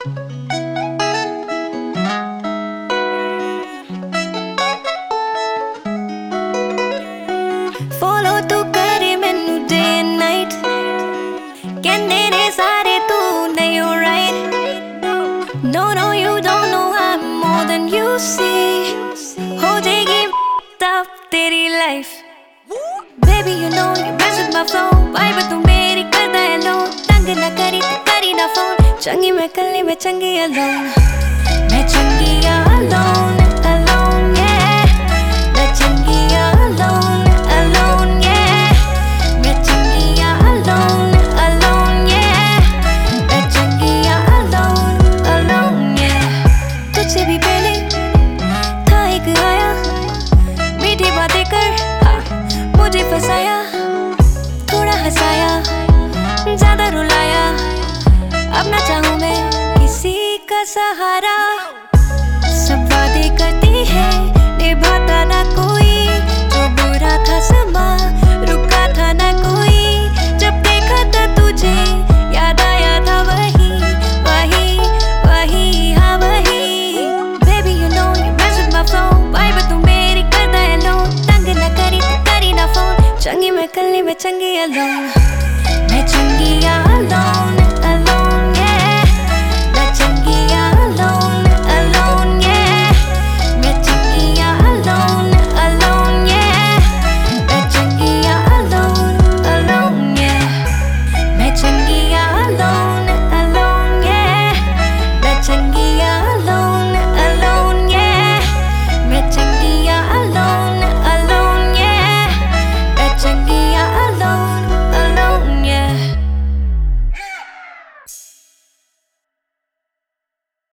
Follow तू करे मैनू day and night, कहंदे ने सारे तू नहीं alright. No, no, you don't know I'm more than you see. हो जाएगी up तेरी life. Baby, you know you mess with my flow. Vibe तू मेरी करदा है लो. तंग ना करी तू करी ना phone. चंगी मैं कल्ली मैं चंगी alone. मैं चंगी alone, alone, yeah. मैं चंगी alone, alone, yeah. मैं चंगी alone, alone, yeah. मैं चंगी alone, alone, yeah. तुझसे भी पहले था एक आया, मीठी बातें कर मुझे फसाया, थोड़ा हंसाया, ज्यादा रुलाया. अब ना चाहूं मैं किसी का सहारा. सब वादे करती है निभाता ना कोई. जो बुरा था समा रुका था ना कोई. जब देखा था तुझे याद आया था वही वही वही, हाँ वही. Baby, you know you mess with my flow. Vibe तू मेरी करदा है लो. तंग ना करी तू करी ना phone. चंगी मैं कल्ली मैं चंगी alone. मैं चंगी alone.